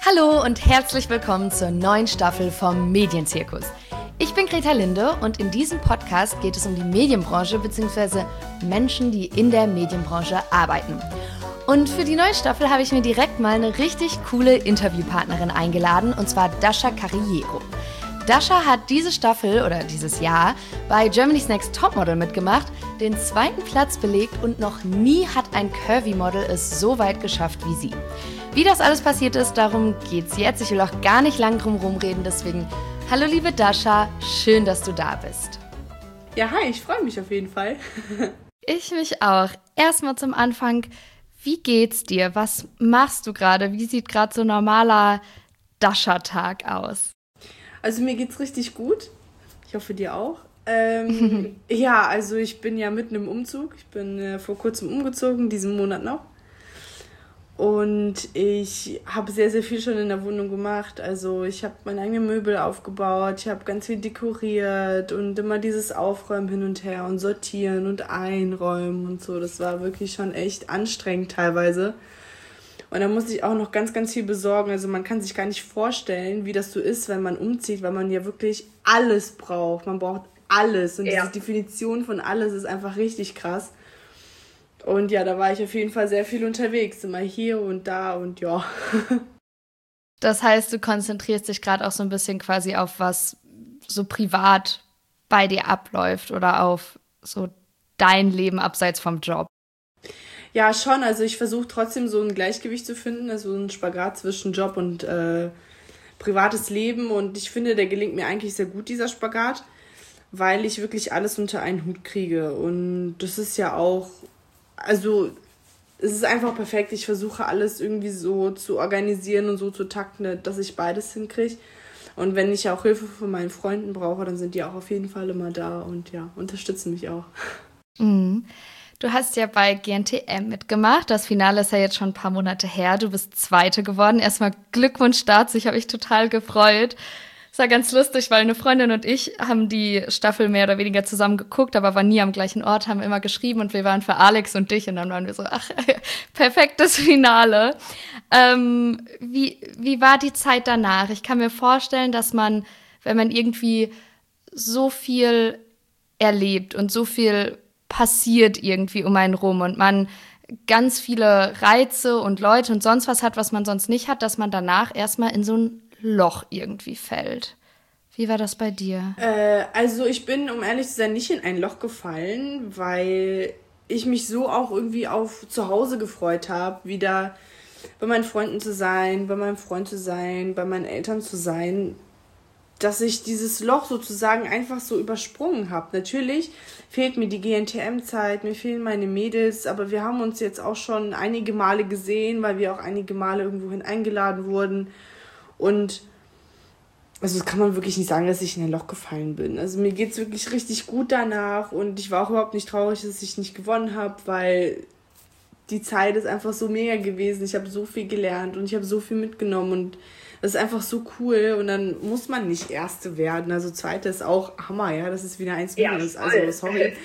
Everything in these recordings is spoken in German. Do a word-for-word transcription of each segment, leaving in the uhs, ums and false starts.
Hallo und herzlich willkommen zur neuen Staffel vom Medienzirkus. Ich bin Greta Linde und in diesem Podcast geht es um die Medienbranche bzw. Menschen, die in der Medienbranche arbeiten. Und für die neue Staffel habe ich mir direkt mal eine richtig coole Interviewpartnerin eingeladen, und zwar Dasha Carriero. Dasha hat diese Staffel oder dieses Jahr bei Germany's Next Topmodel mitgemacht, den zweiten Platz belegt und noch nie hat ein Curvy-Model es so weit geschafft wie sie. Wie das alles passiert ist, darum geht's jetzt. Ich will auch gar nicht lang drum rumreden, deswegen hallo liebe Dasha, schön, dass du da bist. Ja, hi, ich freue mich auf jeden Fall. Ich mich auch. Erstmal zum Anfang, wie geht's dir? Was machst du gerade? Wie sieht gerade so ein normaler Dasha-Tag aus? Also mir geht's richtig gut. Ich hoffe, dir auch. Ähm, ja, also ich bin ja mitten im Umzug. Ich bin äh, vor kurzem umgezogen, diesen Monat noch. Und ich habe sehr, sehr viel schon in der Wohnung gemacht. Also ich habe meine eigenen Möbel aufgebaut, ich habe ganz viel dekoriert und immer dieses Aufräumen hin und her und sortieren und einräumen und so. Das war wirklich schon echt anstrengend teilweise. Und da musste ich auch noch ganz, ganz viel besorgen. Also man kann sich gar nicht vorstellen, wie das so ist, wenn man umzieht, weil man ja wirklich alles braucht. Man braucht alles. Und ja. Diese Definition von alles ist einfach richtig krass. Und ja, da war ich auf jeden Fall sehr viel unterwegs. Immer hier und da und ja. Das heißt, du konzentrierst dich gerade auch so ein bisschen quasi auf, was so privat bei dir abläuft oder auf so dein Leben abseits vom Job. Ja, schon. Also ich versuche trotzdem so ein Gleichgewicht zu finden, also ein Spagat zwischen Job und äh, privates Leben. Und ich finde, der gelingt mir eigentlich sehr gut, dieser Spagat, weil ich wirklich alles unter einen Hut kriege. Und das ist ja auch, also es ist einfach perfekt. Ich versuche alles irgendwie so zu organisieren und so zu takten, dass ich beides hinkriege. Und wenn ich auch Hilfe von meinen Freunden brauche, dann sind die auch auf jeden Fall immer da und ja, unterstützen mich auch. Mhm. Du hast ja bei G N T M mitgemacht. Das Finale ist ja jetzt schon ein paar Monate her. Du bist Zweite geworden. Erstmal Glückwunsch dazu. Ich habe mich total gefreut. Es war ganz lustig, weil eine Freundin und ich haben die Staffel mehr oder weniger zusammen geguckt, aber waren nie am gleichen Ort, haben immer geschrieben und wir waren für Alex und dich und dann waren wir so, ach, perfektes Finale. Ähm, wie, wie war die Zeit danach? Ich kann mir vorstellen, dass man, wenn man irgendwie so viel erlebt und so viel passiert irgendwie um einen rum und man ganz viele Reize und Leute und sonst was hat, was man sonst nicht hat, dass man danach erstmal in so ein Loch irgendwie fällt. Wie war das bei dir? Äh, also ich bin, um ehrlich zu sein, nicht in ein Loch gefallen, weil ich mich so auch irgendwie auf zu Hause gefreut habe, wieder bei meinen Freunden zu sein, bei meinem Freund zu sein, bei meinen Eltern zu sein, dass ich dieses Loch sozusagen einfach so übersprungen habe. Natürlich fehlt mir die G N T M-Zeit, mir fehlen meine Mädels, aber wir haben uns jetzt auch schon einige Male gesehen, weil wir auch einige Male irgendwohin eingeladen wurden. Und also das kann man wirklich nicht sagen, dass ich in ein Loch gefallen bin. Also mir geht's wirklich richtig gut danach und ich war auch überhaupt nicht traurig, dass ich nicht gewonnen habe, weil die Zeit ist einfach so mega gewesen. Ich habe so viel gelernt und ich habe so viel mitgenommen und das ist einfach so cool und dann muss man nicht Erste werden. Also Zweite ist auch Hammer, ja, das ist wieder eins minus. Ja, also sorry.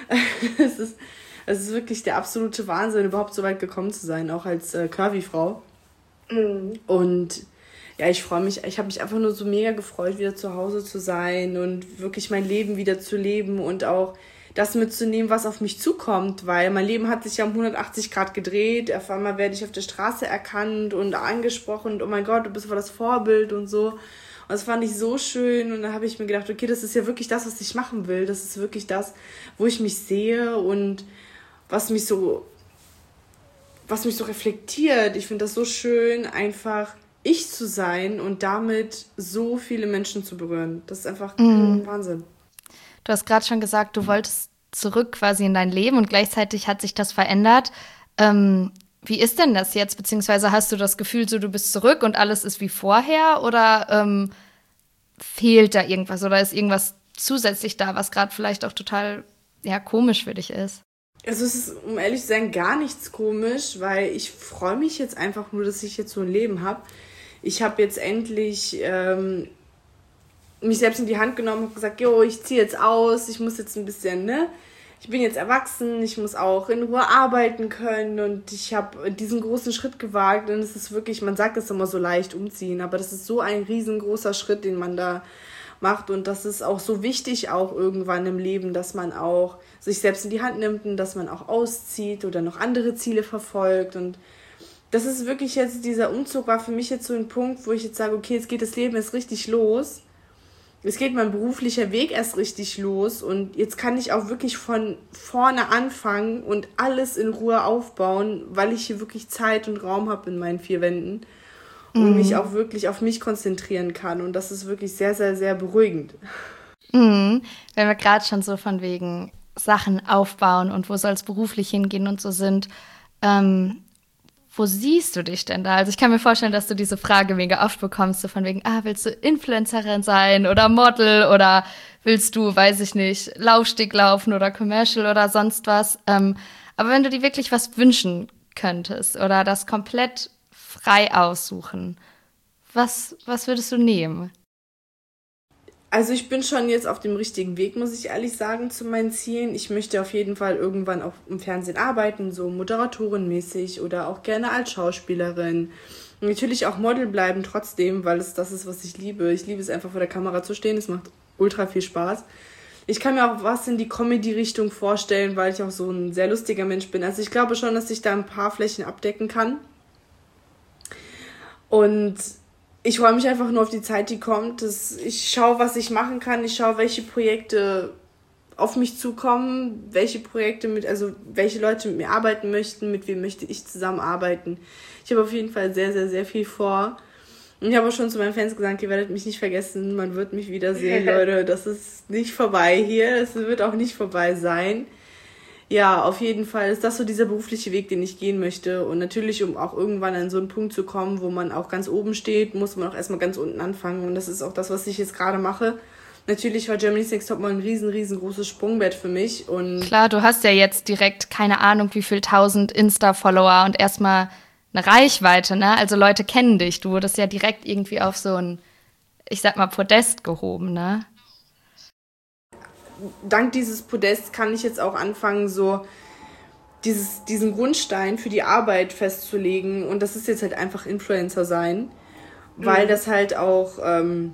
Es ist, es ist wirklich der absolute Wahnsinn, überhaupt so weit gekommen zu sein, auch als äh, Curvy-Frau. Mhm. Und ja, ich freue mich, ich habe mich einfach nur so mega gefreut, wieder zu Hause zu sein und wirklich mein Leben wieder zu leben und auch das mitzunehmen, was auf mich zukommt, weil mein Leben hat sich ja um hundertachtzig Grad gedreht, auf einmal werde ich auf der Straße erkannt und angesprochen und oh mein Gott, du bist voll das Vorbild und so. Und das fand ich so schön und dann habe ich mir gedacht, okay, das ist ja wirklich das, was ich machen will, das ist wirklich das, wo ich mich sehe und was mich so, was mich so reflektiert. Ich finde das so schön, einfach ich zu sein und damit so viele Menschen zu berühren. Das ist einfach mm. Wahnsinn. Du hast gerade schon gesagt, du wolltest zurück quasi in dein Leben und gleichzeitig hat sich das verändert. Ähm, wie ist denn das jetzt? Beziehungsweise hast du das Gefühl, so du bist zurück und alles ist wie vorher? Oder ähm, fehlt da irgendwas? Oder ist irgendwas zusätzlich da, was gerade vielleicht auch total ja, komisch für dich ist? Also es ist, um ehrlich zu sein, gar nichts komisch, weil ich freue mich jetzt einfach nur, dass ich jetzt so ein Leben habe. Ich habe jetzt endlich ähm, mich selbst in die Hand genommen und gesagt, jo, ich ziehe jetzt aus, ich muss jetzt ein bisschen, ne, ich bin jetzt erwachsen, ich muss auch in Ruhe arbeiten können und ich habe diesen großen Schritt gewagt und es ist wirklich, man sagt es immer so leicht, umziehen, aber das ist so ein riesengroßer Schritt, den man da macht und das ist auch so wichtig auch irgendwann im Leben, dass man auch sich selbst in die Hand nimmt und dass man auch auszieht oder noch andere Ziele verfolgt und das ist wirklich jetzt, dieser Umzug war für mich jetzt so ein Punkt, wo ich jetzt sage, okay, jetzt geht das Leben erst richtig los. Es geht mein beruflicher Weg erst richtig los und jetzt kann ich auch wirklich von vorne anfangen und alles in Ruhe aufbauen, weil ich hier wirklich Zeit und Raum habe in meinen vier Wänden und mhm. mich auch wirklich auf mich konzentrieren kann und das ist wirklich sehr, sehr, sehr beruhigend. Mhm. Wenn wir gerade schon so von wegen Sachen aufbauen und wo soll es beruflich hingehen und so sind, ähm, wo siehst du dich denn da? Also ich kann mir vorstellen, dass du diese Frage mega oft bekommst, so von wegen, ah, willst du Influencerin sein oder Model oder willst du, weiß ich nicht, Laufsteg laufen oder Commercial oder sonst was. Ähm, aber wenn du dir wirklich was wünschen könntest oder das komplett frei aussuchen, was, was würdest du nehmen? Also ich bin schon jetzt auf dem richtigen Weg, muss ich ehrlich sagen, zu meinen Zielen. Ich möchte auf jeden Fall irgendwann auch im Fernsehen arbeiten, so Moderatorenmäßig oder auch gerne als Schauspielerin. Und natürlich auch Model bleiben trotzdem, weil es das ist, was ich liebe. Ich liebe es einfach vor der Kamera zu stehen, es macht ultra viel Spaß. Ich kann mir auch was in die Comedy-Richtung vorstellen, weil ich auch so ein sehr lustiger Mensch bin. Also ich glaube schon, dass ich da ein paar Flächen abdecken kann. Und ich freue mich einfach nur auf die Zeit, die kommt. Das, ich schaue, was ich machen kann. Ich schaue, welche Projekte auf mich zukommen, welche Projekte mit, also welche Leute mit mir arbeiten möchten, mit wem möchte ich zusammenarbeiten. Ich habe auf jeden Fall sehr, sehr, sehr viel vor. Und ich habe auch schon zu meinen Fans gesagt, ihr werdet mich nicht vergessen, man wird mich wiedersehen, Leute. Das ist nicht vorbei hier. Es wird auch nicht vorbei sein. Ja, auf jeden Fall ist das so dieser berufliche Weg, den ich gehen möchte. Und natürlich, um auch irgendwann an so einen Punkt zu kommen, wo man auch ganz oben steht, muss man auch erstmal ganz unten anfangen. Und das ist auch das, was ich jetzt gerade mache. Natürlich war Germany's Next Top mal ein riesen, riesengroßes Sprungbrett für mich. Und klar, du hast ja jetzt direkt keine Ahnung, wie viel tausend Insta-Follower und erstmal eine Reichweite, ne? Also Leute kennen dich. Du wurdest ja direkt irgendwie auf so ein, ich sag mal, Podest gehoben, ne? Dank dieses Podests kann ich jetzt auch anfangen, so dieses, diesen Grundstein für die Arbeit festzulegen. Und das ist jetzt halt einfach Influencer sein, weil mhm. das halt auch, ähm,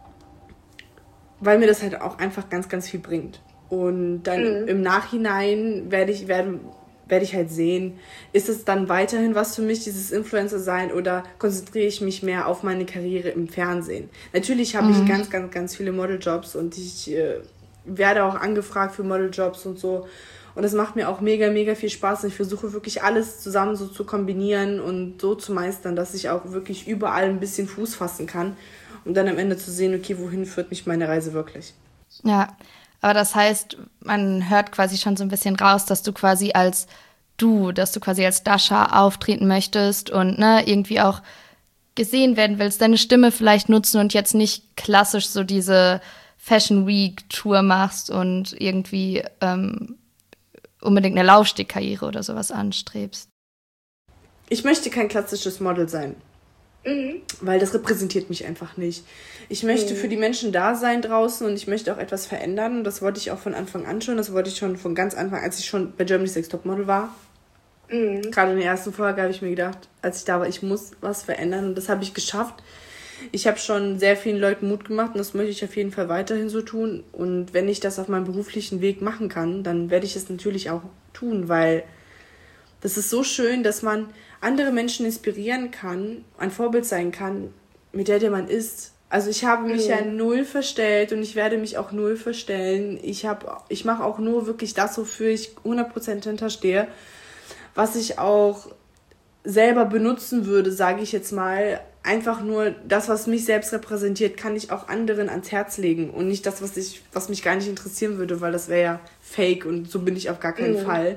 weil mir das halt auch einfach ganz, ganz viel bringt. Und dann mhm. im Nachhinein werde ich, werde, werde ich halt sehen, ist es dann weiterhin was für mich, dieses Influencer sein, oder konzentriere ich mich mehr auf meine Karriere im Fernsehen? Natürlich habe mhm. ich ganz, ganz, ganz viele Modeljobs und ich äh, werde auch angefragt für Modeljobs und so. Und das macht mir auch mega, mega viel Spaß. Und ich versuche wirklich alles zusammen so zu kombinieren und so zu meistern, dass ich auch wirklich überall ein bisschen Fuß fassen kann. Um dann am Ende zu sehen, okay, wohin führt mich meine Reise wirklich? Ja, aber das heißt, man hört quasi schon so ein bisschen raus, dass du quasi als du, dass du quasi als Dasha auftreten möchtest und ne, irgendwie auch gesehen werden willst, deine Stimme vielleicht nutzen und jetzt nicht klassisch so diese Fashion Week Tour machst und irgendwie ähm, unbedingt eine Laufstegkarriere oder sowas anstrebst. Ich möchte kein klassisches Model sein, mhm. weil das repräsentiert mich einfach nicht. Ich möchte mhm. für die Menschen da sein draußen und ich möchte auch etwas verändern. Und das wollte ich auch von Anfang an schon. Das wollte ich schon von ganz Anfang, als ich schon bei Germany's Next Top Model war. Mhm. Gerade in der ersten Folge habe ich mir gedacht, als ich da war, ich muss was verändern. Und das habe ich geschafft. Ich habe schon sehr vielen Leuten Mut gemacht und das möchte ich auf jeden Fall weiterhin so tun. Und wenn ich das auf meinem beruflichen Weg machen kann, dann werde ich es natürlich auch tun, weil das ist so schön, dass man andere Menschen inspirieren kann, ein Vorbild sein kann, mit der, der man ist. Also ich habe mich mhm. ja null verstellt und ich werde mich auch null verstellen. Ich, hab, ich mache auch nur wirklich das, wofür ich hundert Prozent hinterstehe, was ich auch selber benutzen würde, sage ich jetzt mal. Einfach nur das, was mich selbst repräsentiert, kann ich auch anderen ans Herz legen und nicht das, was ich, was mich gar nicht interessieren würde, weil das wäre ja fake und so bin ich auf gar keinen mhm. Fall.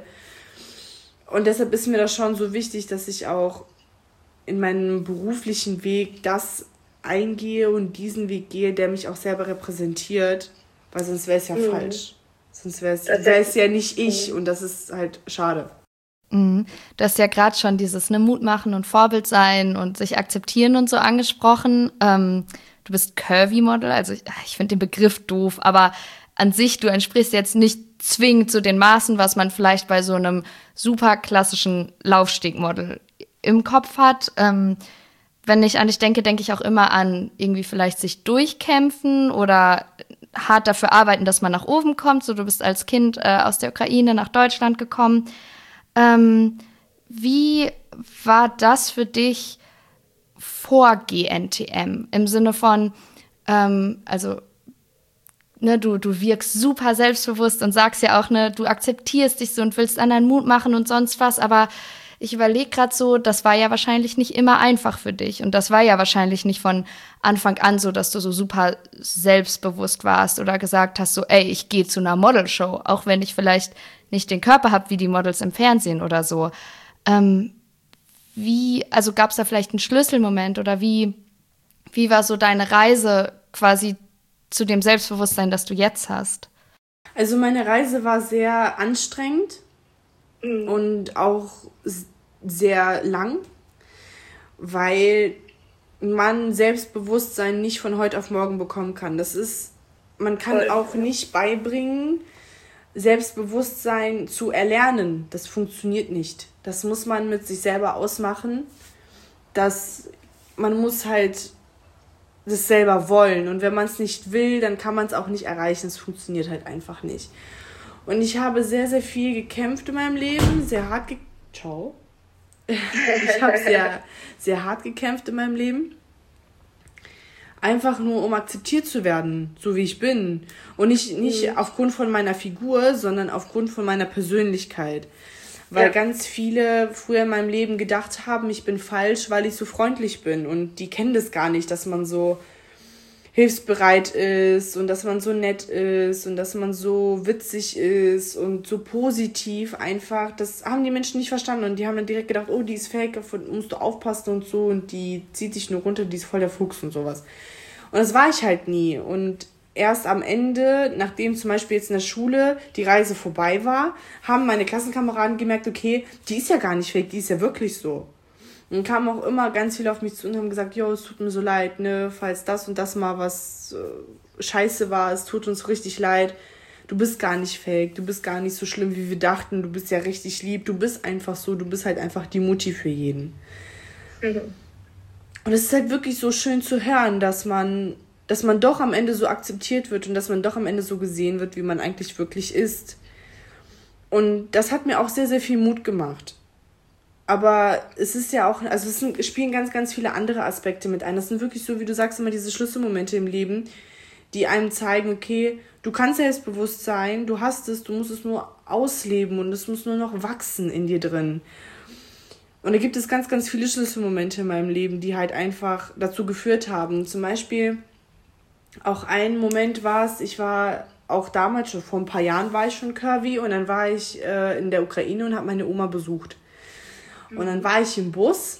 Und deshalb ist mir das schon so wichtig, dass ich auch in meinem beruflichen Weg das eingehe und diesen Weg gehe, der mich auch selber repräsentiert, weil sonst wäre es ja mhm. falsch. Sonst wäre es wär es ja nicht ich mhm. und das ist halt schade. Mhm. Du hast ja gerade schon dieses ne, Mut machen und Vorbild sein und sich akzeptieren und so angesprochen. Ähm, du bist Curvy-Model, also ich, ich finde den Begriff doof, aber an sich, du entsprichst jetzt nicht zwingend zu den Maßen, was man vielleicht bei so einem super klassischen Laufstegmodel im Kopf hat. Ähm, wenn ich an dich denke, denke ich auch immer an irgendwie vielleicht sich durchkämpfen oder hart dafür arbeiten, dass man nach oben kommt. So, du bist als Kind äh, aus der Ukraine nach Deutschland gekommen. Ähm, wie war das für dich vor G N T M? Im Sinne von, ähm, also, ne, du, du wirkst super selbstbewusst und sagst ja auch, ne, du akzeptierst dich so und willst anderen Mut machen und sonst was, aber ich überlege gerade so, das war ja wahrscheinlich nicht immer einfach für dich. Und das war ja wahrscheinlich nicht von Anfang an so, dass du so super selbstbewusst warst oder gesagt hast, so, ey, ich gehe zu einer Modelshow, auch wenn ich vielleicht nicht den Körper habe wie die Models im Fernsehen oder so. Ähm, wie, also gab es da vielleicht einen Schlüsselmoment oder wie, wie war so deine Reise quasi zu dem Selbstbewusstsein, das du jetzt hast? Also meine Reise war sehr anstrengend. Und auch sehr lang, weil man Selbstbewusstsein nicht von heute auf morgen bekommen kann. Das ist, man kann Voll. auch nicht beibringen, Selbstbewusstsein zu erlernen. Das funktioniert nicht. Das muss man mit sich selber ausmachen. Das, man muss halt das selber wollen. Und wenn man es nicht will, dann kann man es auch nicht erreichen. Es funktioniert halt einfach nicht. Und ich habe sehr, sehr viel gekämpft in meinem Leben, sehr hart ge- Ciao. Ich habe sehr, sehr hart gekämpft in meinem Leben. Einfach nur, um akzeptiert zu werden, so wie ich bin. Und nicht, nicht mhm. aufgrund von meiner Figur, sondern aufgrund von meiner Persönlichkeit. Weil ja. ganz viele früher in meinem Leben gedacht haben, ich bin falsch, weil ich so freundlich bin. Und die kennen das gar nicht, dass man so hilfsbereit ist und dass man so nett ist und dass man so witzig ist und so positiv einfach. Das haben die Menschen nicht verstanden und die haben dann direkt gedacht, oh, die ist fake, musst du aufpassen und so und die zieht dich nur runter, die ist voll der Fuchs und sowas. Und das war ich halt nie. Und erst am Ende, nachdem zum Beispiel jetzt in der Schule die Reise vorbei war, haben meine Klassenkameraden gemerkt, okay, die ist ja gar nicht fake, die ist ja wirklich so. Und kamen auch immer ganz viele auf mich zu und haben gesagt, jo, es tut mir so leid, ne, falls das und das mal was äh, scheiße war, es tut uns richtig leid. Du bist gar nicht fake, du bist gar nicht so schlimm, wie wir dachten, du bist ja richtig lieb, du bist einfach so, du bist halt einfach die Mutti für jeden. Mhm. Und es ist halt wirklich so schön zu hören, dass man, dass man doch am Ende so akzeptiert wird und dass man doch am Ende so gesehen wird, wie man eigentlich wirklich ist. Und das hat mir auch sehr, sehr viel Mut gemacht. Aber es ist ja auch, also es sind, spielen ganz, ganz viele andere Aspekte mit ein. Das sind wirklich so, wie du sagst, immer diese Schlüsselmomente im Leben, die einem zeigen, okay, du kannst selbstbewusst sein, du hast es, du musst es nur ausleben und es muss nur noch wachsen in dir drin. Und da gibt es ganz, ganz viele Schlüsselmomente in meinem Leben, die halt einfach dazu geführt haben. Zum Beispiel auch ein Moment war es, ich war auch damals, schon vor ein paar Jahren war ich schon curvy und dann war ich äh, in der Ukraine und habe meine Oma besucht. Und dann war ich im Bus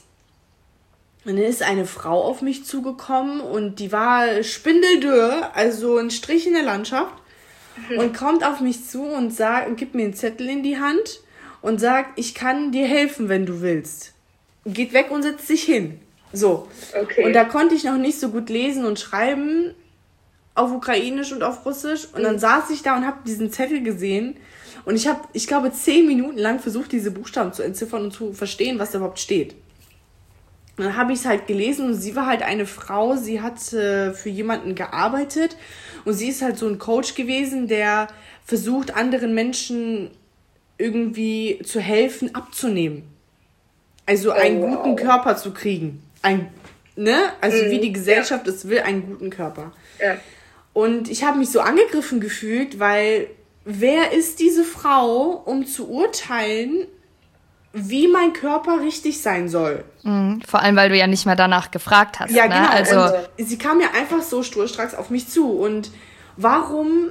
und dann ist eine Frau auf mich zugekommen und die war spindeldürr, also ein Strich in der Landschaft und kommt auf mich zu und sagt und gibt mir einen Zettel in die Hand und sagt, ich kann dir helfen, wenn du willst. Geht weg und setzt sich hin. So. Okay. Und da konnte ich noch nicht so gut lesen und schreiben auf Ukrainisch und auf Russisch und dann mhm. saß ich da und habe diesen Zettel gesehen. Und ich habe, ich glaube, zehn Minuten lang versucht, diese Buchstaben zu entziffern und zu verstehen, was da überhaupt steht. Und dann habe ich es halt gelesen und sie war halt eine Frau, sie hat äh, für jemanden gearbeitet und sie ist halt so ein Coach gewesen, der versucht, anderen Menschen irgendwie zu helfen, abzunehmen. Also einen oh, wow. guten Körper zu kriegen. Ein, ne? Also mm, wie die Gesellschaft ja. es will, einen guten Körper. Ja. Und ich habe mich so angegriffen gefühlt, weil wer ist diese Frau, um zu urteilen, wie mein Körper richtig sein soll? Mhm, vor allem, weil du ja nicht mehr danach gefragt hast. Ja, ne? genau. Also und sie kam ja einfach so sturstracks auf mich zu. Und warum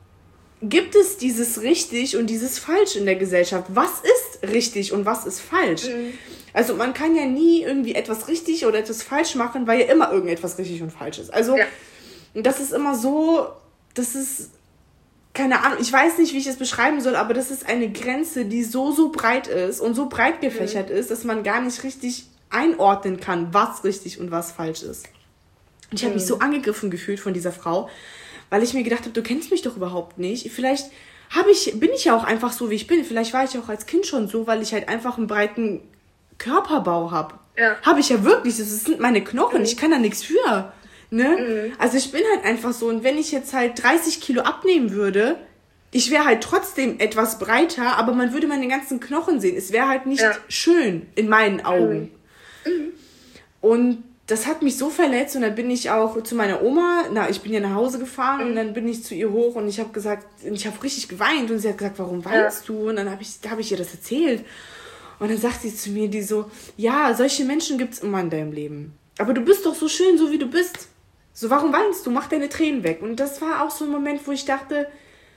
gibt es dieses richtig und dieses falsch in der Gesellschaft? Was ist richtig und was ist falsch? Mhm. Also man kann ja nie irgendwie etwas richtig oder etwas falsch machen, weil ja immer irgendetwas richtig und falsch ist. Also ja. das ist immer so, das ist keine Ahnung, ich weiß nicht, wie ich es beschreiben soll, aber das ist eine Grenze, die so, so breit ist und so breit gefächert mhm. ist, dass man gar nicht richtig einordnen kann, was richtig und was falsch ist. Und ich habe mhm. mich so angegriffen gefühlt von dieser Frau, weil ich mir gedacht habe, du kennst mich doch überhaupt nicht. Vielleicht hab ich, bin ich ja auch einfach so, wie ich bin. Vielleicht war ich auch als Kind schon so, weil ich halt einfach einen breiten Körperbau habe. Ja. Habe ich ja wirklich. Das sind meine Knochen. Mhm. Ich kann da nichts für. Ne? Mhm. Also ich bin halt einfach so. Und wenn ich jetzt halt dreißig Kilo abnehmen würde, ich wäre halt trotzdem etwas breiter, aber man würde meine ganzen Knochen sehen. Es wäre halt nicht ja. schön in meinen Augen. Mhm. Mhm. Und das hat mich so verletzt und dann bin ich auch zu meiner Oma, na, ich bin ja nach Hause gefahren mhm. und dann bin ich zu ihr hoch und ich habe gesagt, ich habe richtig geweint und sie hat gesagt, warum weinst ja. du? Und dann habe ich, hab ich ihr das erzählt und dann sagt sie zu mir, die so, ja, solche Menschen gibt's immer in deinem Leben, aber du bist doch so schön, so wie du bist. So, warum weinst du? Mach deine Tränen weg. Und das war auch so ein Moment, wo ich dachte,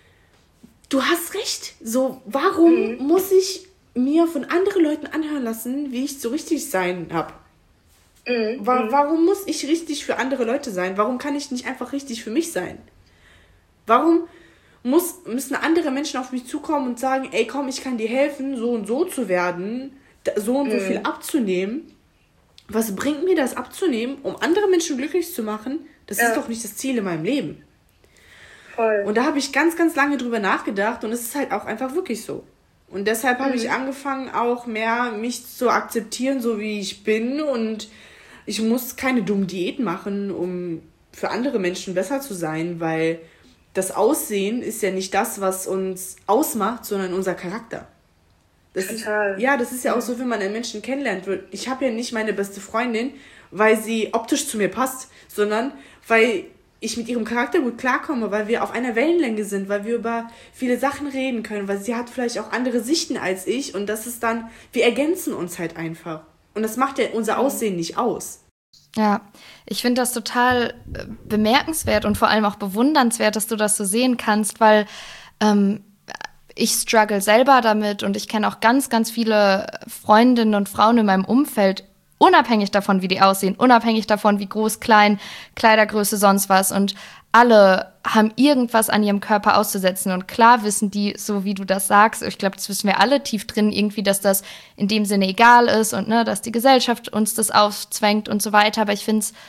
du hast recht. So, warum mhm. muss ich mir von anderen Leuten anhören lassen, wie ich so richtig sein habe? Mhm. Warum muss ich richtig für andere Leute sein? Warum kann ich nicht einfach richtig für mich sein? Warum muss, müssen andere Menschen auf mich zukommen und sagen, ey komm, ich kann dir helfen, so und so zu werden, so und so mhm. viel abzunehmen? Was bringt mir das abzunehmen, um andere Menschen glücklich zu machen? Das ja. ist doch nicht das Ziel in meinem Leben. Voll. Und da habe ich ganz, ganz lange drüber nachgedacht und es ist halt auch einfach wirklich so. Und deshalb mhm. habe ich angefangen, auch mehr mich zu akzeptieren, so wie ich bin, und ich muss keine dummen Diäten machen, um für andere Menschen besser zu sein, weil das Aussehen ist ja nicht das, was uns ausmacht, sondern unser Charakter. Das Total. Ist, ja, das ist ja auch so, wenn man einen Menschen kennenlernt. Ich habe ja nicht meine beste Freundin, weil sie optisch zu mir passt, sondern weil ich mit ihrem Charakter gut klarkomme, weil wir auf einer Wellenlänge sind, weil wir über viele Sachen reden können, weil sie hat vielleicht auch andere Sichten als ich und das ist dann, wir ergänzen uns halt einfach. Und das macht ja unser Aussehen nicht aus. Ja, ich finde das total bemerkenswert und vor allem auch bewundernswert, dass du das so sehen kannst, weil ähm, ich struggle selber damit und ich kenne auch ganz, ganz viele Freundinnen und Frauen in meinem Umfeld, unabhängig davon, wie die aussehen, unabhängig davon, wie groß, klein, Kleidergröße, sonst was. Und alle haben irgendwas an ihrem Körper auszusetzen. Und klar wissen die, so wie du das sagst, ich glaube, das wissen wir alle tief drin irgendwie, dass das in dem Sinne egal ist und ne, dass die Gesellschaft uns das aufzwängt und so weiter. Aber ich finde es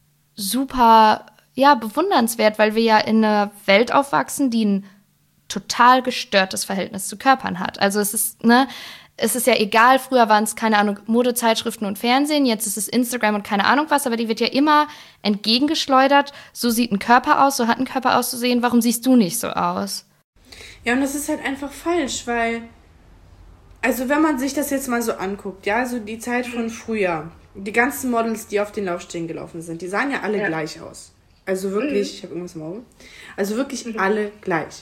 super, ja, bewundernswert, weil wir ja in einer Welt aufwachsen, die ein total gestörtes Verhältnis zu Körpern hat. Also es ist, ne, es ist ja egal, früher waren es, keine Ahnung, Modezeitschriften und Fernsehen, jetzt ist es Instagram und keine Ahnung was, aber die wird ja immer entgegengeschleudert, so sieht ein Körper aus, so hat ein Körper auszusehen, warum siehst du nicht so aus? Ja, und das ist halt einfach falsch, weil, also wenn man sich das jetzt mal so anguckt, ja, so die Zeit von früher, die ganzen Models, die auf den Laufstegen gelaufen sind, die sahen ja alle ja. gleich aus. Also wirklich, mhm. ich habe irgendwas im Auge, also wirklich mhm. alle gleich.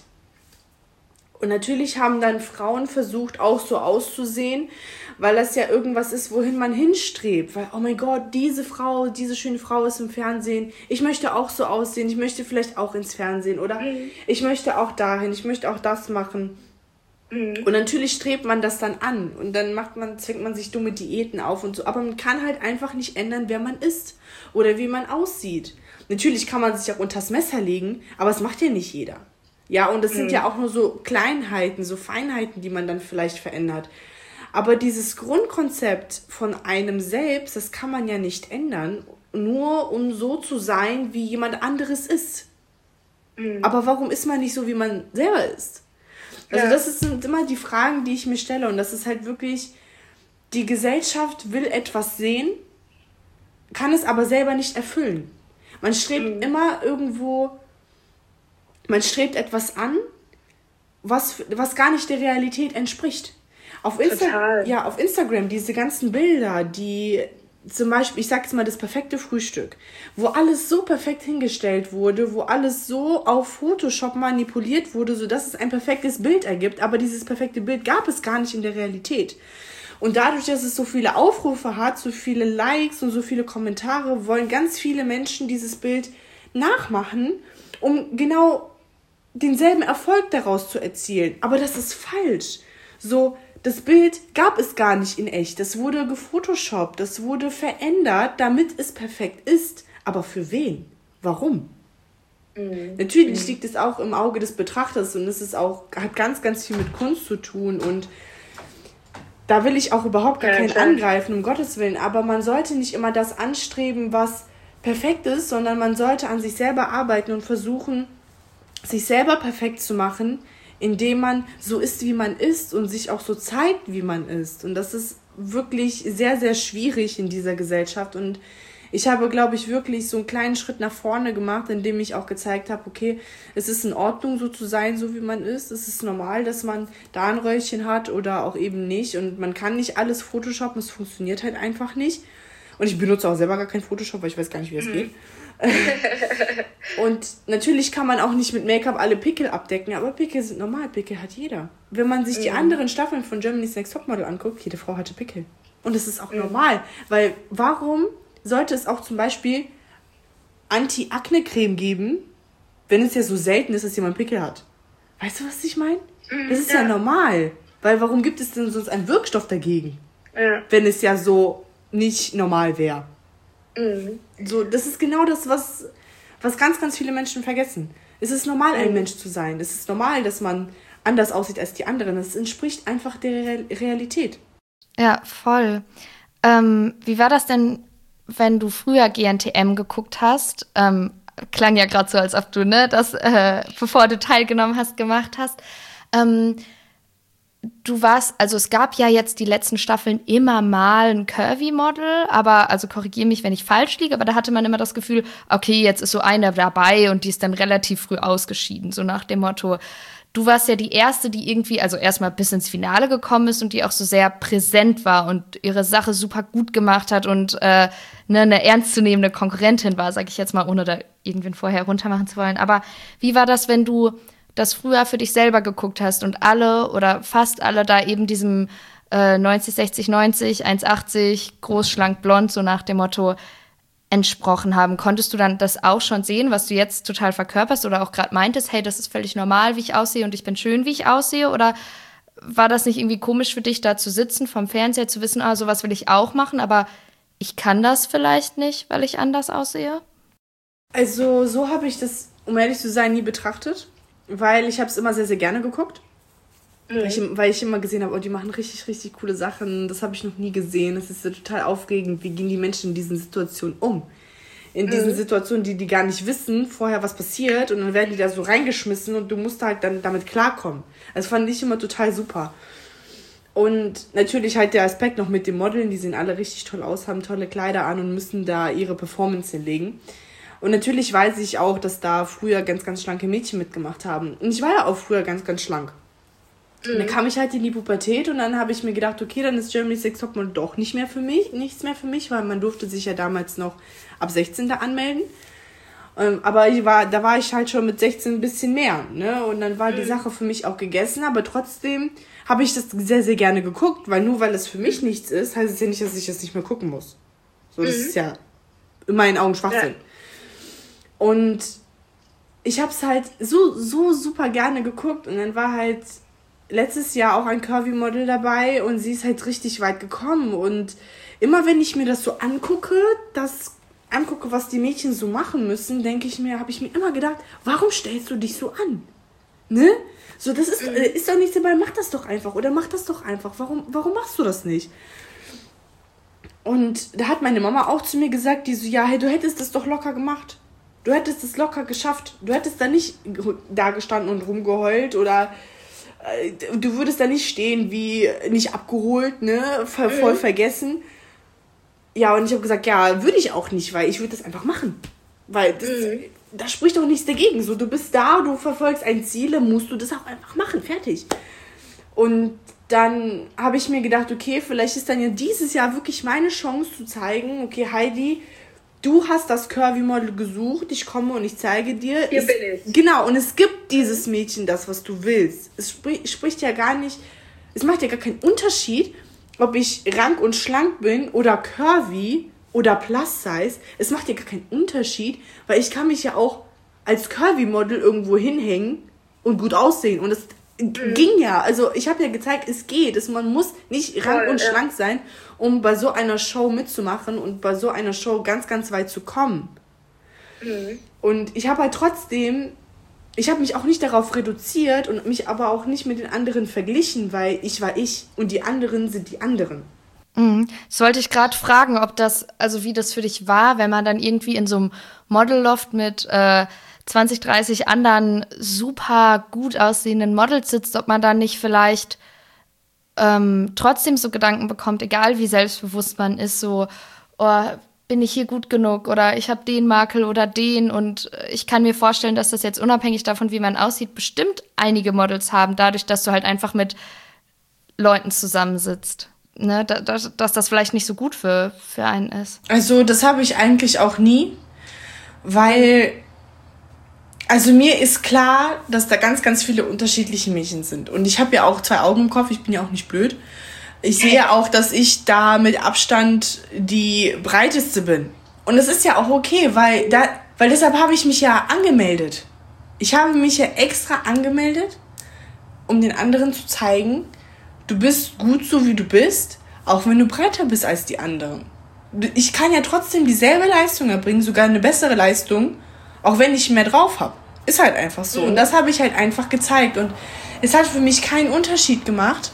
Und natürlich haben dann Frauen versucht, auch so auszusehen, weil das ja irgendwas ist, wohin man hinstrebt. Weil, oh mein Gott, diese Frau, diese schöne Frau ist im Fernsehen. Ich möchte auch so aussehen. Ich möchte vielleicht auch ins Fernsehen. Oder mhm. ich möchte auch dahin. Ich möchte auch das machen. Mhm. Und natürlich strebt man das dann an. Und dann macht man, zwingt man sich dumme Diäten auf und so. Aber man kann halt einfach nicht ändern, wer man ist. Oder wie man aussieht. Natürlich kann man sich auch unters Messer legen, aber das macht ja nicht jeder. Ja, und das sind mhm. ja auch nur so Kleinheiten, so Feinheiten, die man dann vielleicht verändert. Aber dieses Grundkonzept von einem selbst, das kann man ja nicht ändern, nur um so zu sein, wie jemand anderes ist. Mhm. Aber warum ist man nicht so, wie man selber ist? Also ja. das sind immer die Fragen, die ich mir stelle. Und das ist halt wirklich, die Gesellschaft will etwas sehen, kann es aber selber nicht erfüllen. Man strebt mhm. immer irgendwo... Man strebt etwas an, was, was gar nicht der Realität entspricht. Auf Insta- ja, auf Instagram, diese ganzen Bilder, die zum Beispiel, ich sag jetzt mal, das perfekte Frühstück, wo alles so perfekt hingestellt wurde, wo alles so auf Photoshop manipuliert wurde, sodass es ein perfektes Bild ergibt, aber dieses perfekte Bild gab es gar nicht in der Realität. Und dadurch, dass es so viele Aufrufe hat, so viele Likes und so viele Kommentare, wollen ganz viele Menschen dieses Bild nachmachen, um genau denselben Erfolg daraus zu erzielen. Aber das ist falsch. So, das Bild gab es gar nicht in echt. Das wurde gefotoshoppt, das wurde verändert, damit es perfekt ist. Aber für wen? Warum? Mhm. Natürlich mhm. liegt es auch im Auge des Betrachters und es ist auch, hat ganz, ganz viel mit Kunst zu tun und da will ich auch überhaupt gar ja, keinen klar. angreifen, um Gottes Willen. Aber man sollte nicht immer das anstreben, was perfekt ist, sondern man sollte an sich selber arbeiten und versuchen, sich selber perfekt zu machen, indem man so ist, wie man ist und sich auch so zeigt, wie man ist. Und das ist wirklich sehr, sehr schwierig in dieser Gesellschaft. Und ich habe, glaube ich, wirklich so einen kleinen Schritt nach vorne gemacht, indem ich auch gezeigt habe, okay, es ist in Ordnung, so zu sein, so wie man ist. Es ist normal, dass man da ein Röllchen hat oder auch eben nicht. Und man kann nicht alles photoshoppen, es funktioniert halt einfach nicht. Und ich benutze auch selber gar kein Photoshop, weil ich weiß gar nicht, wie es mhm. geht. Und natürlich kann man auch nicht mit Make-up alle Pickel abdecken, aber Pickel sind normal, Pickel hat jeder. Wenn man sich die mhm. anderen Staffeln von Germany's Next Topmodel anguckt, jede Frau hatte Pickel. Und das ist auch mhm. normal, weil warum sollte es auch zum Beispiel Anti-Akne-Creme geben, wenn es ja so selten ist, dass jemand Pickel hat? Weißt du, was ich meine? Mhm, das ist ja. ja normal, weil warum gibt es denn sonst einen Wirkstoff dagegen, ja. wenn es ja so nicht normal wäre? Mhm. So, das ist genau das, was, was ganz, ganz viele Menschen vergessen. Es ist normal, mhm. ein Mensch zu sein. Es ist normal, dass man anders aussieht als die anderen. Das entspricht einfach der Re- Realität. Ja, voll. Ähm, wie war das denn, wenn du früher G N T M geguckt hast? Ähm, klang ja gerade so, als ob du, ne, das, äh, bevor du teilgenommen hast, gemacht hast. Ähm, Du warst, also es gab ja jetzt die letzten Staffeln immer mal ein Curvy-Model, aber, also korrigiere mich, wenn ich falsch liege, aber da hatte man immer das Gefühl, okay, jetzt ist so eine dabei und die ist dann relativ früh ausgeschieden, so nach dem Motto, du warst ja die Erste, die irgendwie, also erstmal bis ins Finale gekommen ist und die auch so sehr präsent war und ihre Sache super gut gemacht hat und äh, ne, eine ernstzunehmende Konkurrentin war, sag ich jetzt mal, ohne da irgendwen vorher runtermachen zu wollen. Aber wie war das, wenn du das früher für dich selber geguckt hast und alle oder fast alle da eben diesem äh, neunzig, sechzig, neunzig, eins achtzig, groß, schlank, blond, so nach dem Motto entsprochen haben? Konntest du dann das auch schon sehen, was du jetzt total verkörperst oder auch gerade meintest, hey, das ist völlig normal, wie ich aussehe und ich bin schön, wie ich aussehe? Oder war das nicht irgendwie komisch für dich, da zu sitzen, vom Fernseher zu wissen, ah, sowas will ich auch machen, aber ich kann das vielleicht nicht, weil ich anders aussehe? Also so habe ich das, um ehrlich zu sein, nie betrachtet. Weil ich habe es immer sehr, sehr gerne geguckt. Mhm. Weil, ich, weil ich immer gesehen habe, oh, die machen richtig, richtig coole Sachen. Das habe ich noch nie gesehen. Das ist ja total aufregend. Wie gehen die Menschen in diesen Situationen um? In diesen mhm. Situationen, die die gar nicht wissen, vorher was passiert. Und dann werden die da so reingeschmissen und du musst halt dann damit klarkommen. Das fand ich immer total super. Und natürlich halt der Aspekt noch mit den Modeln. Die sehen alle richtig toll aus, haben tolle Kleider an und müssen da ihre Performance hinlegen. Und natürlich weiß ich auch, dass da früher ganz, ganz schlanke Mädchen mitgemacht haben. Und ich war ja auch früher ganz, ganz schlank. Mhm. Und dann kam ich halt in die Pubertät und dann habe ich mir gedacht, okay, dann ist Germany's Next Topmodel doch nicht mehr für mich, nichts mehr für mich, weil man durfte sich ja damals noch ab sechzehn da anmelden. Ähm, aber ich war, da war ich halt schon mit sechzehn ein bisschen mehr, ne? Und dann war mhm. die Sache für mich auch gegessen, aber trotzdem habe ich das sehr, sehr gerne geguckt, weil nur weil es für mich nichts ist, heißt es ja nicht, dass ich das nicht mehr gucken muss. So, das mhm. ist ja in meinen Augen Schwachsinn. Ja. Und ich habe es halt so, so super gerne geguckt. Und dann war halt letztes Jahr auch ein Curvy-Model dabei und sie ist halt richtig weit gekommen. Und immer wenn ich mir das so angucke, das angucke, was die Mädchen so machen müssen, denke ich mir, habe ich mir immer gedacht, warum stellst du dich so an? Ne? So, das ist, äh, ist doch nichts dabei, mach das doch einfach. Oder mach das doch einfach. Warum, warum machst du das nicht? Und da hat meine Mama auch zu mir gesagt, die so, ja, hey, du hättest das doch locker gemacht. Du hättest es locker geschafft. Du hättest da nicht da gestanden und rumgeheult oder äh, du würdest da nicht stehen wie nicht abgeholt, ne, voll, voll mhm. vergessen. Ja, und ich habe gesagt, ja, würde ich auch nicht, weil ich würde das einfach machen. Weil das, mhm. da spricht doch nichts dagegen. So, du bist da, du verfolgst ein Ziel, dann musst du das auch einfach machen, fertig. Und dann habe ich mir gedacht, okay, vielleicht ist dann ja dieses Jahr wirklich meine Chance zu zeigen, okay, Heidi, du hast das Curvy-Model gesucht, ich komme und ich zeige dir. Hier es, bin ich. Genau, und es gibt dieses Mädchen das, was du willst. Es spricht, spricht ja gar nicht, es macht ja gar keinen Unterschied, ob ich rank und schlank bin oder curvy oder plus size. Es macht ja gar keinen Unterschied, weil ich kann mich ja auch als Curvy-Model irgendwo hinhängen und gut aussehen. Und es mhm. ging ja, also ich habe ja gezeigt, es geht. Es, man muss nicht rank Voll, und ja. schlank sein, um bei so einer Show mitzumachen und bei so einer Show ganz, ganz weit zu kommen. Mhm. Und ich habe halt trotzdem, ich habe mich auch nicht darauf reduziert und mich aber auch nicht mit den anderen verglichen, weil ich war ich und die anderen sind die anderen. Mhm. Das wollte ich gerade fragen, ob das, also wie das für dich war, wenn man dann irgendwie in so einem Modelloft mit äh, zwanzig, dreißig anderen super gut aussehenden Models sitzt, ob man dann nicht vielleicht ähm, trotzdem so Gedanken bekommt, egal wie selbstbewusst man ist, so, oh, bin ich hier gut genug oder ich habe den Makel oder den, und ich kann mir vorstellen, dass das jetzt unabhängig davon, wie man aussieht, bestimmt einige Models haben, dadurch, dass du halt einfach mit Leuten zusammensitzt. Ne? Da, da, dass das vielleicht nicht so gut für, für einen ist. Also das habe ich eigentlich auch nie, weil, also mir ist klar, dass da ganz, ganz viele unterschiedliche Mädchen sind. Und ich habe ja auch zwei Augen im Kopf, ich bin ja auch nicht blöd. Ich sehe auch, dass ich da mit Abstand die breiteste bin. Und das ist ja auch okay, weil, da, weil deshalb habe ich mich ja angemeldet. Ich habe mich ja extra angemeldet, um den anderen zu zeigen, du bist gut so, wie du bist, auch wenn du breiter bist als die anderen. Ich kann ja trotzdem dieselbe Leistung erbringen, sogar eine bessere Leistung, auch wenn ich mehr drauf habe. Ist halt einfach so. Und das habe ich halt einfach gezeigt. Und es hat für mich keinen Unterschied gemacht,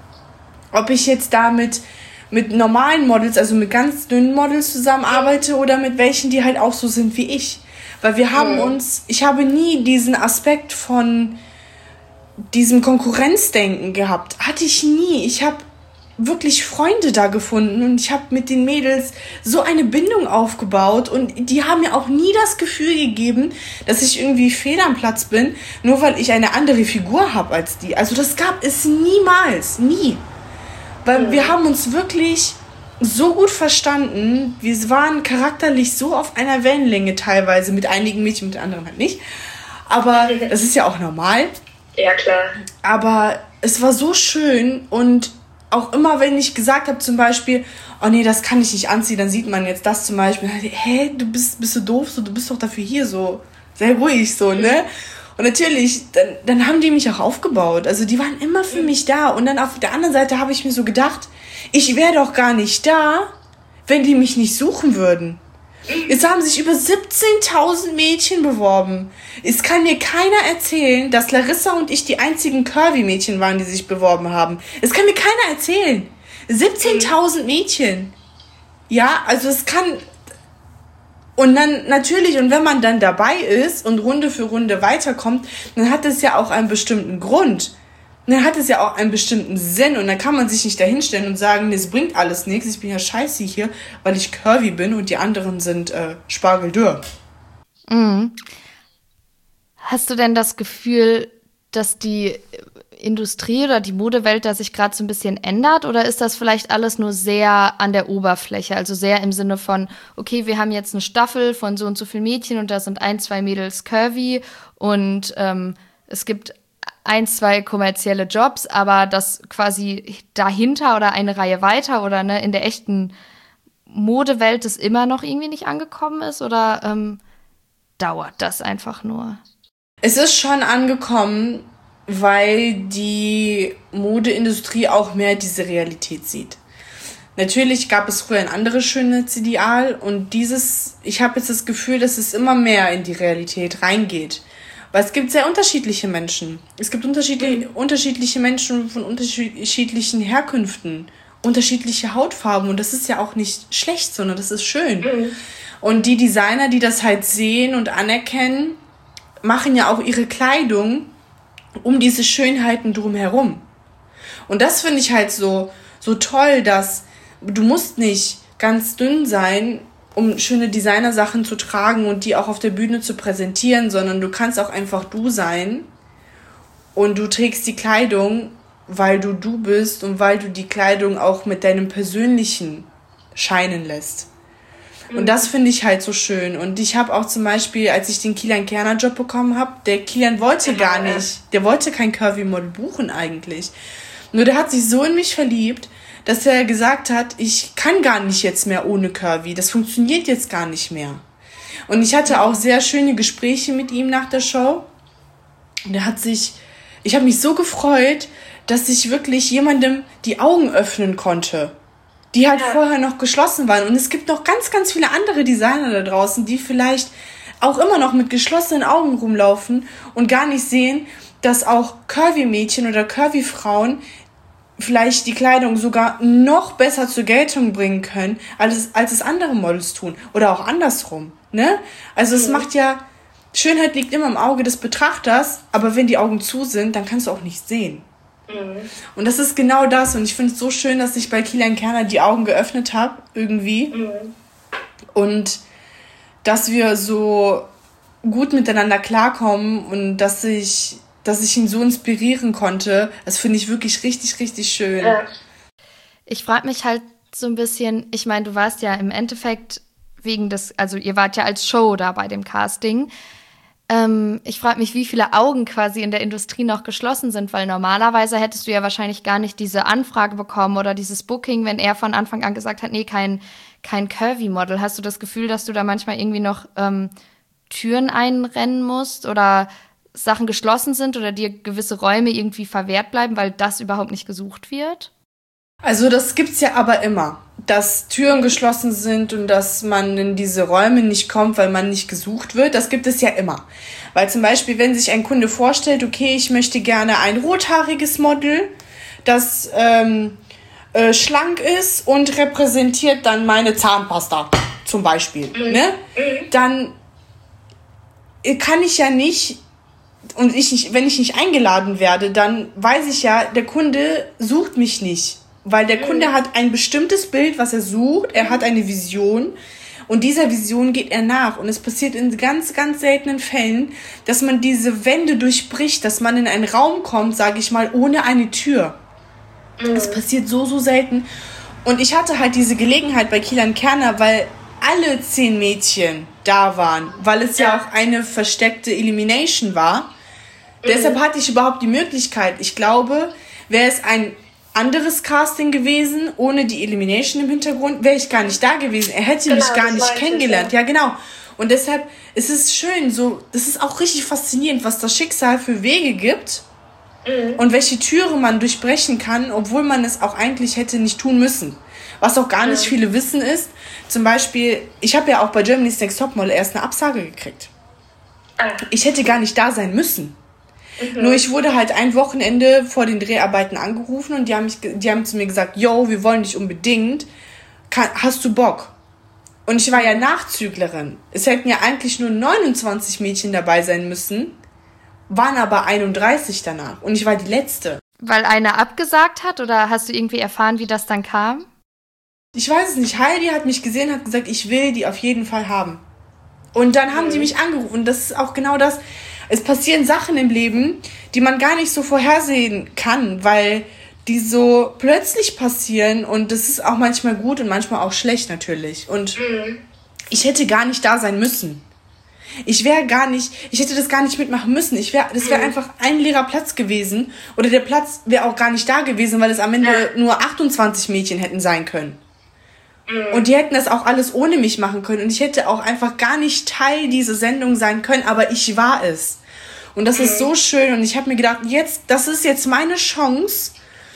ob ich jetzt da mit, mit normalen Models, also mit ganz dünnen Models zusammenarbeite oder mit welchen, die halt auch so sind wie ich. Weil wir haben uns, ich habe nie diesen Aspekt von diesem Konkurrenzdenken gehabt. Hatte ich nie. Ich habe wirklich Freunde da gefunden und ich habe mit den Mädels so eine Bindung aufgebaut und die haben mir auch nie das Gefühl gegeben, dass ich irgendwie fehl am Platz bin, nur weil ich eine andere Figur habe als die. Also das gab es niemals. Nie. Weil ja. wir haben uns wirklich so gut verstanden. Wir waren charakterlich so auf einer Wellenlänge teilweise, mit einigen Mädchen, mit anderen halt nicht. Aber das ist ja auch normal. Ja, klar. Aber es war so schön und auch immer, wenn ich gesagt habe zum Beispiel, oh nee, das kann ich nicht anziehen, dann sieht man jetzt das zum Beispiel. Hä, du bist, bist du doof, so, du bist doch dafür hier so, sehr ruhig so, ne? Und natürlich, dann, dann haben die mich auch aufgebaut. Also die waren immer für mich da. Und dann auf der anderen Seite habe ich mir so gedacht, ich wäre doch gar nicht da, wenn die mich nicht suchen würden. Jetzt haben sich über siebzehntausend Mädchen beworben. Es kann mir keiner erzählen, dass Larissa und ich die einzigen Curvy-Mädchen waren, die sich beworben haben. Es kann mir keiner erzählen. siebzehntausend Mädchen. Ja, also es kann... Und dann natürlich, und wenn man dann dabei ist und Runde für Runde weiterkommt, dann hat es ja auch einen bestimmten Grund. Dann hat es ja auch einen bestimmten Sinn. Und dann kann man sich nicht dahinstellen und sagen, nee, es bringt alles nichts, ich bin ja scheiße hier, weil ich curvy bin und die anderen sind äh, spargeldürr. Mhm. Hast du denn das Gefühl, dass die Industrie oder die Modewelt da sich gerade so ein bisschen ändert? Oder ist das vielleicht alles nur sehr an der Oberfläche? Also sehr im Sinne von, okay, wir haben jetzt eine Staffel von so und so vielen Mädchen und da sind ein, zwei Mädels curvy und ähm, es gibt ein, zwei kommerzielle Jobs, aber das quasi dahinter oder eine Reihe weiter oder ne, in der echten Modewelt das immer noch irgendwie nicht angekommen ist? Oder ähm, dauert das einfach nur? Es ist schon angekommen, weil die Modeindustrie auch mehr diese Realität sieht. Natürlich gab es früher ein anderes Schönheitsideal und dieses, ich habe jetzt das Gefühl, dass es immer mehr in die Realität reingeht. Weil es gibt sehr unterschiedliche Menschen. Es gibt unterschiedliche, unterschiedliche Menschen von unterschiedlichen Herkünften, unterschiedliche Hautfarben und das ist ja auch nicht schlecht, sondern das ist schön. Mhm. Und die Designer, die das halt sehen und anerkennen, machen ja auch ihre Kleidung um diese Schönheiten drumherum. Und das finde ich halt so, so toll, dass du musst nicht ganz dünn sein, um schöne Designersachen zu tragen und die auch auf der Bühne zu präsentieren, sondern du kannst auch einfach du sein und du trägst die Kleidung, weil du du bist und weil du die Kleidung auch mit deinem Persönlichen scheinen lässt. Und das finde ich halt so schön. Und ich habe auch zum Beispiel, als ich den Kilian Kerner Job bekommen habe, der Kilian wollte gar nicht, der wollte kein Curvy-Model buchen eigentlich. Nur der hat sich so in mich verliebt, dass er gesagt hat, ich kann gar nicht jetzt mehr ohne Curvy. Das funktioniert jetzt gar nicht mehr. Und ich hatte auch sehr schöne Gespräche mit ihm nach der Show. Und er hat sich, ich habe mich so gefreut, dass ich wirklich jemandem die Augen öffnen konnte, die halt ja. vorher noch geschlossen waren. Und es gibt noch ganz, ganz viele andere Designer da draußen, die vielleicht auch immer noch mit geschlossenen Augen rumlaufen und gar nicht sehen, dass auch Curvy-Mädchen oder Curvy-Frauen vielleicht die Kleidung sogar noch besser zur Geltung bringen können, als, als es andere Models tun. Oder auch andersrum. Ne? Also es mhm. macht ja Schönheit liegt immer im Auge des Betrachters, aber wenn die Augen zu sind, dann kannst du auch nicht sehen. Mhm. Und das ist genau das. Und ich finde es so schön, dass ich bei Kilian Kerner die Augen geöffnet habe, irgendwie. Mhm. Und dass wir so gut miteinander klarkommen und dass ich, dass ich ihn so inspirieren konnte, das finde ich wirklich richtig, richtig schön. Ja. Ich frage mich halt so ein bisschen, ich meine, du warst ja im Endeffekt wegen des, also ihr wart ja als Show da bei dem Casting. Ähm, ich frage mich, wie viele Augen quasi in der Industrie noch geschlossen sind, weil normalerweise hättest du ja wahrscheinlich gar nicht diese Anfrage bekommen oder dieses Booking, wenn er von Anfang an gesagt hat, nee, kein, kein Curvy-Model. Hast du das Gefühl, dass du da manchmal irgendwie noch ähm, Türen einrennen musst oder Sachen geschlossen sind oder dir gewisse Räume irgendwie verwehrt bleiben, weil das überhaupt nicht gesucht wird? Also das gibt's ja aber immer, dass Türen geschlossen sind und dass man in diese Räume nicht kommt, weil man nicht gesucht wird. Das gibt es ja immer. Weil zum Beispiel, wenn sich ein Kunde vorstellt, okay, ich möchte gerne ein rothaariges Model, das ähm, äh, schlank ist und repräsentiert dann meine Zahnpasta zum Beispiel, mhm. ne? Dann kann ich ja nicht, und ich nicht, wenn ich nicht eingeladen werde, dann weiß ich ja, der Kunde sucht mich nicht. Weil der Kunde hat ein bestimmtes Bild, was er sucht. Er hat eine Vision. Und dieser Vision geht er nach. Und es passiert in ganz, ganz seltenen Fällen, dass man diese Wände durchbricht, dass man in einen Raum kommt, sage ich mal, ohne eine Tür. Mhm. Das passiert so, so selten. Und ich hatte halt diese Gelegenheit bei Kilian Kerner, weil alle zehn Mädchen da waren. Weil es ja, ja auch eine versteckte Elimination war. Mhm. Deshalb hatte ich überhaupt die Möglichkeit. Ich glaube, wäre es ein anderes Casting gewesen, ohne die Elimination im Hintergrund, wäre ich gar nicht da gewesen. Er hätte genau, mich gar nicht kennengelernt. Ja. ja, genau. Und deshalb ist es schön, so, das ist auch richtig faszinierend, was das Schicksal für Wege gibt mhm. und welche Türe man durchbrechen kann, obwohl man es auch eigentlich hätte nicht tun müssen. Was auch gar mhm. nicht viele wissen ist, zum Beispiel, ich habe ja auch bei Germany's Next Topmodel erst eine Absage gekriegt. Ah. Ich hätte gar nicht da sein müssen. Mhm. Nur ich wurde halt ein Wochenende vor den Dreharbeiten angerufen und die haben, mich, die haben zu mir gesagt, yo, wir wollen dich unbedingt, Kann, hast du Bock? Und ich war ja Nachzüglerin. Es hätten ja eigentlich nur neunundzwanzig Mädchen dabei sein müssen, waren aber einunddreißig danach und ich war die Letzte. Weil einer abgesagt hat oder hast du irgendwie erfahren, wie das dann kam? Ich weiß es nicht. Heidi hat mich gesehen, hat gesagt, ich will die auf jeden Fall haben. Und dann haben mhm. die mich angerufen und das ist auch genau das. Es passieren Sachen im Leben, die man gar nicht so vorhersehen kann, weil die so plötzlich passieren und das ist auch manchmal gut und manchmal auch schlecht natürlich. Und mhm. ich hätte gar nicht da sein müssen. Ich wäre gar nicht, ich hätte das gar nicht mitmachen müssen. Ich wäre, das wäre mhm. einfach ein leerer Platz gewesen oder der Platz wäre auch gar nicht da gewesen, weil es am Ende ja. nur achtundzwanzig Mädchen hätten sein können. Und die hätten das auch alles ohne mich machen können. Und ich hätte auch einfach gar nicht Teil dieser Sendung sein können, aber ich war es. Und das ist so schön. Und ich habe mir gedacht, jetzt, das ist jetzt meine Chance,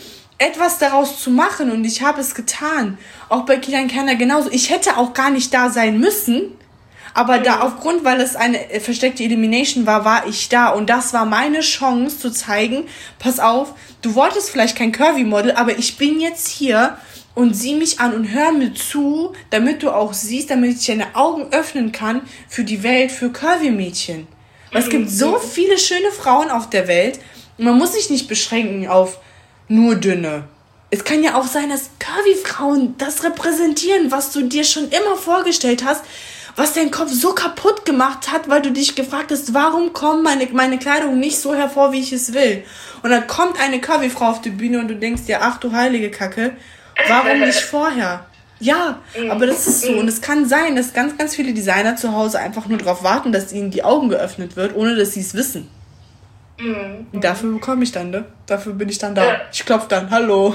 etwas daraus zu machen. Und ich habe es getan. Auch bei Kilian Kerner genauso. Ich hätte auch gar nicht da sein müssen. Aber da aufgrund, weil es eine versteckte Elimination war, war ich da. Und das war meine Chance zu zeigen, pass auf, du wolltest vielleicht kein Curvy-Model, aber ich bin jetzt hier und sieh mich an und hör mir zu, damit du auch siehst, damit ich deine Augen öffnen kann für die Welt, für Curvy-Mädchen. Weil es gibt so viele schöne Frauen auf der Welt und man muss sich nicht beschränken auf nur dünne. Es kann ja auch sein, dass Curvy-Frauen das repräsentieren, was du dir schon immer vorgestellt hast, was dein Kopf so kaputt gemacht hat, weil du dich gefragt hast, warum kommt meine, meine Kleidung nicht so hervor, wie ich es will. Und dann kommt eine Curvy-Frau auf die Bühne und du denkst dir, ach du heilige Kacke, warum nicht vorher? Ja, aber das ist so. Und es kann sein, dass ganz, ganz viele Designer zu Hause einfach nur darauf warten, dass ihnen die Augen geöffnet wird, ohne dass sie es wissen. Und dafür bekomme ich dann, ne? Dafür bin ich dann da. Ich klopfe dann, hallo.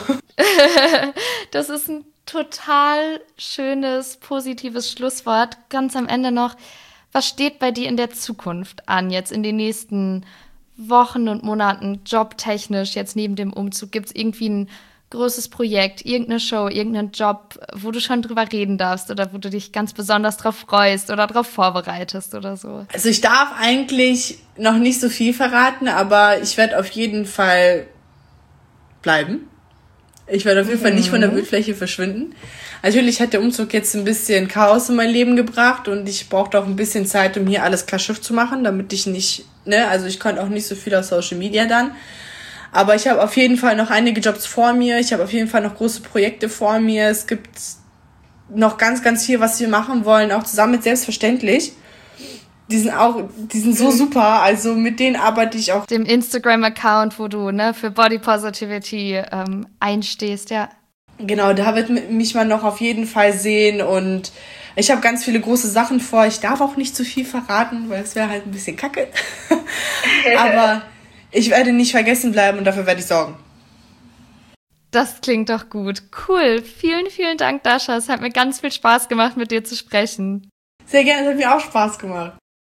Das ist ein total schönes, positives Schlusswort. Ganz am Ende noch, was steht bei dir in der Zukunft an, jetzt in den nächsten Wochen und Monaten, jobtechnisch, jetzt neben dem Umzug? Gibt es irgendwie ein großes Projekt, irgendeine Show, irgendeinen Job, wo du schon drüber reden darfst oder wo du dich ganz besonders drauf freust oder drauf vorbereitest oder so? Also ich darf eigentlich noch nicht so viel verraten, aber ich werde auf jeden Fall bleiben. Ich werde auf jeden Fall nicht von der Bildfläche verschwinden. Natürlich hat der Umzug jetzt ein bisschen Chaos in mein Leben gebracht und ich brauchte auch ein bisschen Zeit, um hier alles klar Schiff zu machen, damit ich nicht, ne, also ich konnte auch nicht so viel auf Social Media dann. Aber ich habe auf jeden Fall noch einige Jobs vor mir. Ich habe auf jeden Fall noch große Projekte vor mir. Es gibt noch ganz, ganz viel, was wir machen wollen, auch zusammen mit Selbstverständlich. Die sind auch, die sind so super. Also mit denen arbeite ich auch. Dem Instagram-Account, wo du ne für Body Positivity ähm, einstehst, ja. Genau, da wird mich man noch auf jeden Fall sehen und ich habe ganz viele große Sachen vor. Ich darf auch nicht zu viel verraten, weil es wäre halt ein bisschen kacke. Aber ich werde nicht vergessen bleiben und dafür werde ich sorgen. Das klingt doch gut. Cool. Vielen, vielen Dank, Dasha. Es hat mir ganz viel Spaß gemacht, mit dir zu sprechen. Sehr gerne, es hat mir auch Spaß gemacht.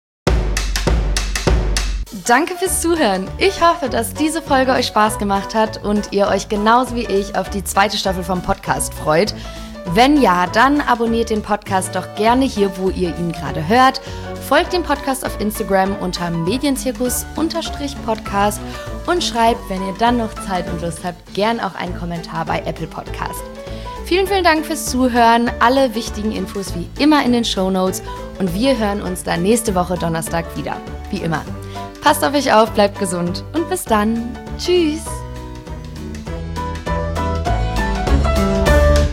Danke fürs Zuhören. Ich hoffe, dass diese Folge euch Spaß gemacht hat und ihr euch genauso wie ich auf die zweite Staffel vom Podcast freut. Wenn ja, dann abonniert den Podcast doch gerne hier, wo ihr ihn gerade hört. Folgt dem Podcast auf Instagram unter medienzirkus-podcast und schreibt, wenn ihr dann noch Zeit und Lust habt, gern auch einen Kommentar bei Apple Podcast. Vielen, vielen Dank fürs Zuhören. Alle wichtigen Infos wie immer in den Shownotes und wir hören uns dann nächste Woche Donnerstag wieder. Wie immer. Passt auf euch auf, bleibt gesund und bis dann. Tschüss.